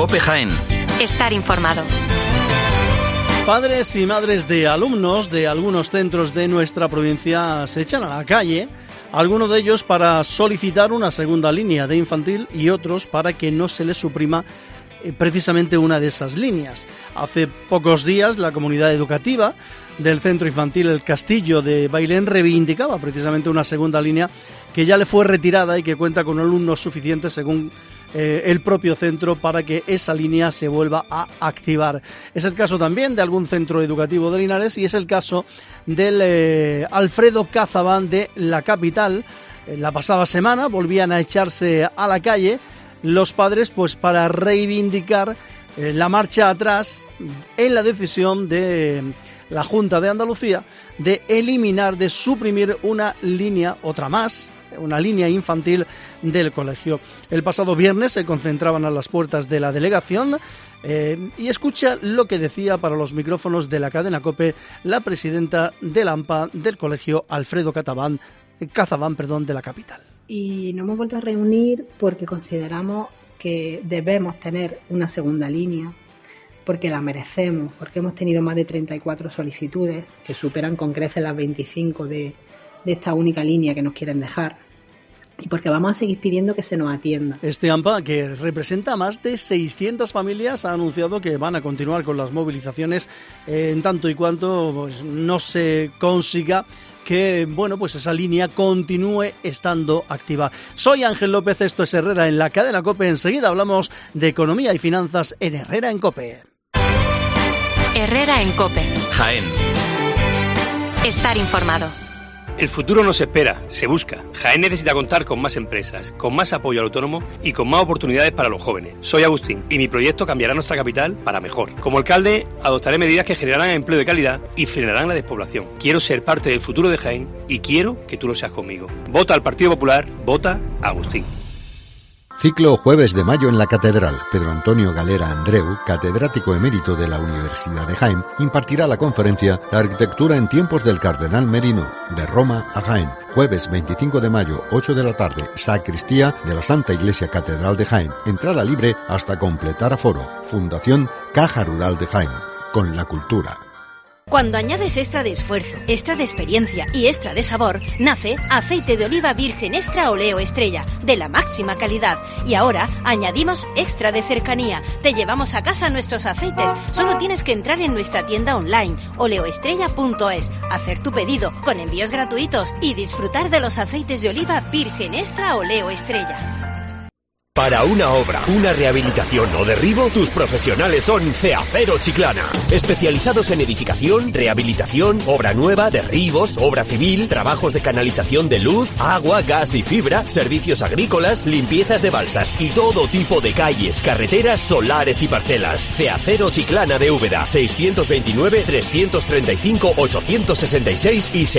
COPE Jaén. Estar informado. Padres y madres de alumnos de algunos centros de nuestra provincia se echan a la calle, algunos de ellos para solicitar una segunda línea de infantil y otros para que no se les suprima precisamente una de esas líneas. Hace pocos días la comunidad educativa del centro infantil El Castillo de Bailén reivindicaba precisamente una segunda línea que ya le fue retirada y que cuenta con alumnos suficientes según el propio centro para que esa línea se vuelva a activar. Es el caso también de algún centro educativo de Linares y es el caso del Alfredo Cazabán de la capital. La pasada semana volvían a echarse a la calle los padres pues para reivindicar la marcha atrás en la decisión de la Junta de Andalucía de eliminar, de suprimir una línea, otra más, una línea infantil del colegio. El pasado viernes se concentraban a las puertas de la delegación y escucha lo que decía para los micrófonos de la cadena COPE la presidenta del AMPA del colegio Alfredo Cazabán de la capital. Y nos hemos vuelto a reunir porque consideramos que debemos tener una segunda línea, porque la merecemos, porque hemos tenido más de 34 solicitudes que superan con creces las 25 de esta única línea que nos quieren dejar, y porque vamos a seguir pidiendo que se nos atienda. Este AMPA, que representa a más de 600 familias, ha anunciado que van a continuar con las movilizaciones en tanto y cuanto pues, no se consiga que pues esa línea continúe estando activa. Soy Ángel López, esto es Herrera en la cadena COPE. Enseguida hablamos de economía y finanzas en Herrera en COPE. Herrera en COPE. Jaén. Estar informado. El futuro no se espera, se busca. Jaén necesita contar con más empresas, con más apoyo al autónomo y con más oportunidades para los jóvenes. Soy Agustín y mi proyecto cambiará nuestra capital para mejor. Como alcalde, adoptaré medidas que generarán empleo de calidad y frenarán la despoblación. Quiero ser parte del futuro de Jaén y quiero que tú lo seas conmigo. Vota al Partido Popular, vota a Agustín. Ciclo Jueves de Mayo en la Catedral. Pedro Antonio Galera Andreu, catedrático emérito de la Universidad de Jaén, impartirá la conferencia La arquitectura en tiempos del Cardenal Merino, de Roma a Jaén. Jueves 25 de mayo, 8 de la tarde, sacristía de la Santa Iglesia Catedral de Jaén. Entrada libre hasta completar aforo. Fundación Caja Rural de Jaén. Con la cultura. Cuando añades extra de esfuerzo, extra de experiencia y extra de sabor, nace aceite de oliva virgen extra Oleo Estrella, de la máxima calidad. Y ahora añadimos extra de cercanía. Te llevamos a casa nuestros aceites. Solo tienes que entrar en nuestra tienda online, oleoestrella.es, hacer tu pedido con envíos gratuitos y disfrutar de los aceites de oliva virgen extra Oleo Estrella. Para una obra, una rehabilitación o derribo, tus profesionales son Ceacero Chiclana. Especializados en edificación, rehabilitación, obra nueva, derribos, obra civil, trabajos de canalización de luz, agua, gas y fibra, servicios agrícolas, limpiezas de balsas y todo tipo de calles, carreteras, solares y parcelas. Ceacero Chiclana de Úbeda, 629-335-866 y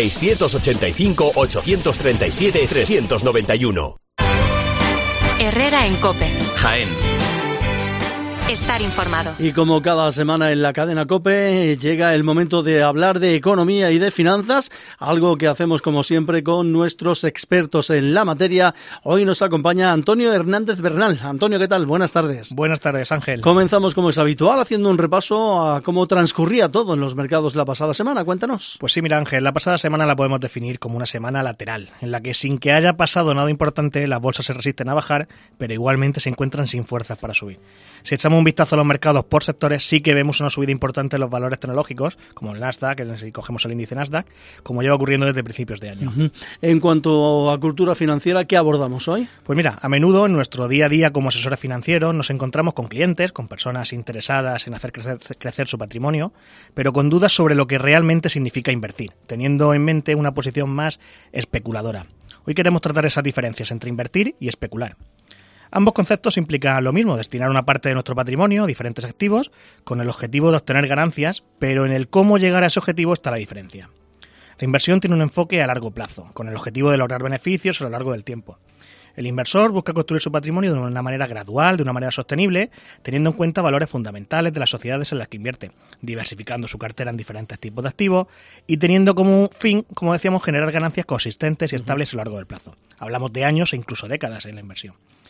685-837-391. Herrera en COPE. Jaén. Estar informado. Y como cada semana en la cadena COPE llega el momento de hablar de economía y de finanzas, algo que hacemos como siempre con nuestros expertos en la materia. Hoy nos acompaña Antonio Hernández Bernal. Antonio, ¿qué tal? Buenas tardes. Buenas tardes, Ángel. Comenzamos como es habitual haciendo un repaso a cómo transcurría todo en los mercados la pasada semana. Cuéntanos. Pues sí, mira, Ángel, la pasada semana la podemos definir como una semana lateral, en la que sin que haya pasado nada importante, las bolsas se resisten a bajar, pero igualmente se encuentran sin fuerzas para subir. Si echamos un vistazo a los mercados por sectores, sí que vemos una subida importante en los valores tecnológicos, como el Nasdaq, si cogemos el índice Nasdaq, como lleva ocurriendo desde principios de año. En cuanto a cultura financiera, ¿qué abordamos hoy? Pues mira, a menudo en nuestro día a día como asesores financieros nos encontramos con clientes, con personas interesadas en hacer crecer su patrimonio, pero con dudas sobre lo que realmente significa invertir, teniendo en mente una posición más especuladora. Hoy queremos tratar esas diferencias entre invertir y especular. Ambos conceptos implican lo mismo, destinar una parte de nuestro patrimonio a diferentes activos con el objetivo de obtener ganancias, pero en el cómo llegar a ese objetivo está la diferencia. La inversión tiene un enfoque a largo plazo, con el objetivo de lograr beneficios a lo largo del tiempo. El inversor busca construir su patrimonio de una manera gradual, de una manera sostenible, teniendo en cuenta valores fundamentales de las sociedades en las que invierte, diversificando su cartera en diferentes tipos de activos y teniendo como fin, como decíamos, generar ganancias consistentes y estables a lo largo del plazo. Hablamos de años e incluso décadas en la inversión.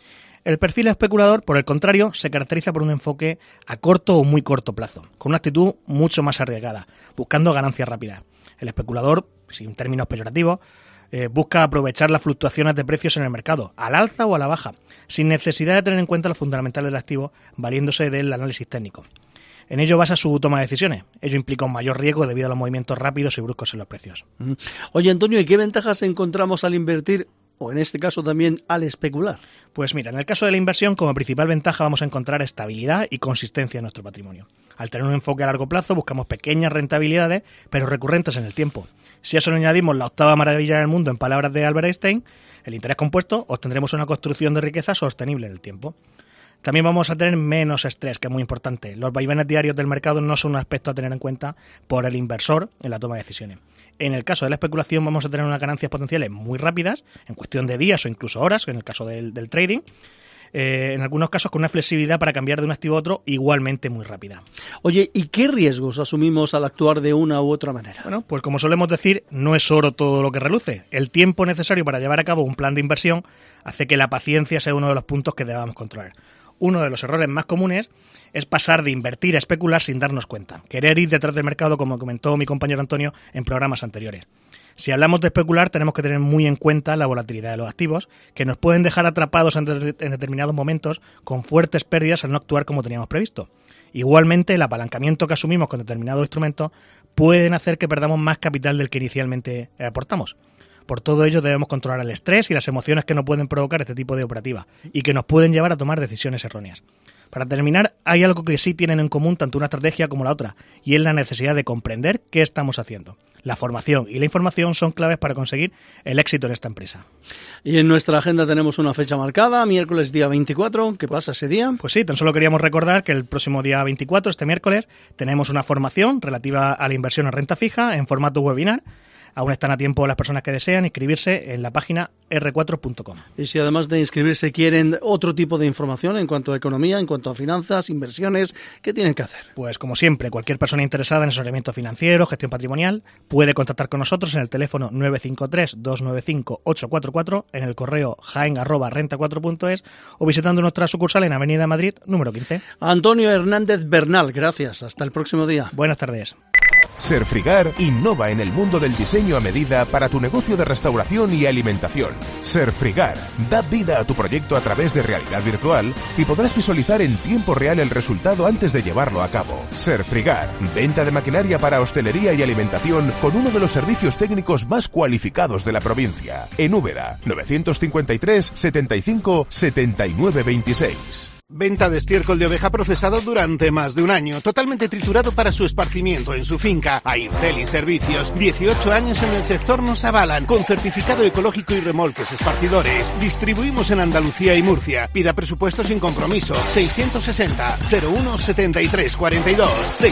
El perfil especulador, por el contrario, se caracteriza por un enfoque a corto o muy corto plazo, con una actitud mucho más arriesgada, buscando ganancias rápidas. El especulador, sin términos peyorativos, busca aprovechar las fluctuaciones de precios en el mercado, al alza o a la baja, sin necesidad de tener en cuenta lo fundamental del activo, valiéndose del análisis técnico. En ello basa su toma de decisiones. Ello implica un mayor riesgo debido a los movimientos rápidos y bruscos en los precios. Oye, Antonio, ¿y qué ventajas encontramos al invertir, o en este caso también al especular? Pues mira, en el caso de la inversión, como principal ventaja vamos a encontrar estabilidad y consistencia en nuestro patrimonio. Al tener un enfoque a largo plazo, buscamos pequeñas rentabilidades, pero recurrentes en el tiempo. Si a eso le añadimos la octava maravilla del mundo, en palabras de Albert Einstein, el interés compuesto, obtendremos una construcción de riqueza sostenible en el tiempo. También vamos a tener menos estrés, que es muy importante. Los vaivenes diarios del mercado no son un aspecto a tener en cuenta por el inversor en la toma de decisiones. En el caso de la especulación vamos a tener unas ganancias potenciales muy rápidas, en cuestión de días o incluso horas, en el caso del trading. En algunos casos con una flexibilidad para cambiar de un activo a otro igualmente muy rápida. Oye, ¿y qué riesgos asumimos al actuar de una u otra manera? Bueno, pues como solemos decir, no es oro todo lo que reluce. El tiempo necesario para llevar a cabo un plan de inversión hace que la paciencia sea uno de los puntos que debamos controlar. Uno de los errores más comunes es pasar de invertir a especular sin darnos cuenta. Querer ir detrás del mercado, como comentó mi compañero Antonio en programas anteriores. Si hablamos de especular, tenemos que tener muy en cuenta la volatilidad de los activos, que nos pueden dejar atrapados en determinados momentos con fuertes pérdidas al no actuar como teníamos previsto. Igualmente, el apalancamiento que asumimos con determinados instrumentos pueden hacer que perdamos más capital del que inicialmente aportamos. Por todo ello debemos controlar el estrés y las emociones que nos pueden provocar este tipo de operativa y que nos pueden llevar a tomar decisiones erróneas. Para terminar, hay algo que sí tienen en común tanto una estrategia como la otra, y es la necesidad de comprender qué estamos haciendo. La formación y la información son claves para conseguir el éxito en esta empresa. Y en nuestra agenda tenemos una fecha marcada, miércoles día 24. ¿Qué pasa ese día? Pues sí, tan solo queríamos recordar que el próximo día 24, este miércoles, tenemos una formación relativa a la inversión en renta fija en formato webinar. Aún están a tiempo las personas que desean inscribirse en la página r4.com. Y si además de inscribirse quieren otro tipo de información en cuanto a economía, en cuanto a finanzas, inversiones, ¿qué tienen que hacer? Pues como siempre, cualquier persona interesada en asesoramiento financiero, gestión patrimonial, puede contactar con nosotros en el teléfono 953-295-844, en el correo jaen@renta4.es o visitando nuestra sucursal en Avenida Madrid, número 15. Antonio Hernández Bernal, gracias. Hasta el próximo día. Buenas tardes. Serfrigar innova en el mundo del diseño a medida para tu negocio de restauración y alimentación. Serfrigar da vida a tu proyecto a través de realidad virtual y podrás visualizar en tiempo real el resultado antes de llevarlo a cabo. Serfrigar, venta de maquinaria para hostelería y alimentación con uno de los servicios técnicos más cualificados de la provincia. En Úbeda, 953 75 79 26. Venta de estiércol de oveja procesado durante más de un año, totalmente triturado para su esparcimiento en su finca. Aircel Servicios, 18 años en el sector nos avalan, con certificado ecológico y remolques esparcidores. Distribuimos en Andalucía y Murcia. Pida presupuesto sin compromiso. 660 01 73 42.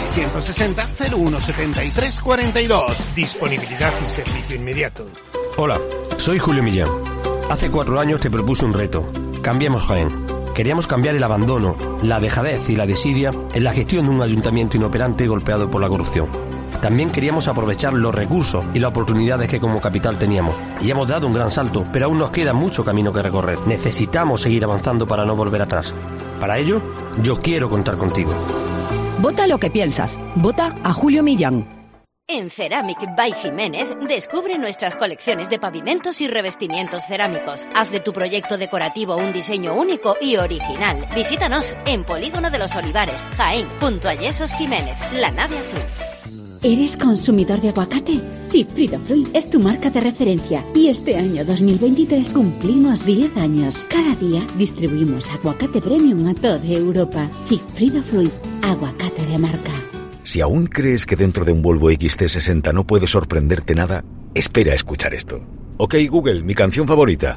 660 01 73 42. Disponibilidad y servicio inmediato. Hola, soy Julio Millán. Hace 4 años te propuse un reto. Cambiemos Jaén. Queríamos cambiar el abandono, la dejadez y la desidia en la gestión de un ayuntamiento inoperante golpeado por la corrupción. También queríamos aprovechar los recursos y las oportunidades que como capital teníamos. Y hemos dado un gran salto, pero aún nos queda mucho camino que recorrer. Necesitamos seguir avanzando para no volver atrás. Para ello, yo quiero contar contigo. Vota lo que piensas. Vota a Julio Millán. En Ceramic by Jiménez, descubre nuestras colecciones de pavimentos y revestimientos cerámicos. Haz de tu proyecto decorativo un diseño único y original. Visítanos en Polígono de los Olivares, Jaén, junto a Yesos Jiménez, la nave azul. ¿Eres consumidor de aguacate? Sí, Frida Fruit es tu marca de referencia. Y este año 2023 cumplimos 10 años. Cada día distribuimos aguacate premium a toda Europa. Sí, Frida Fruit, aguacate de marca. Si aún crees que dentro de un Volvo XC60 no puede sorprenderte nada, espera a escuchar esto. Ok, Google, mi canción favorita.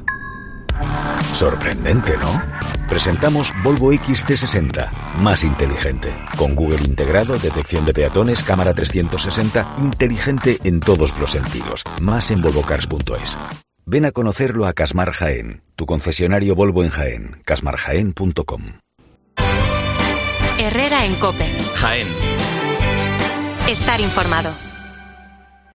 Sorprendente, ¿no? Presentamos Volvo XC60, más inteligente. Con Google integrado, detección de peatones, cámara 360, inteligente en todos los sentidos. Más en volvocars.es. Ven a conocerlo a Casmar Jaén, tu concesionario Volvo en Jaén, casmarjaén.com. Herrera en COPE. Jaén. Estar informado.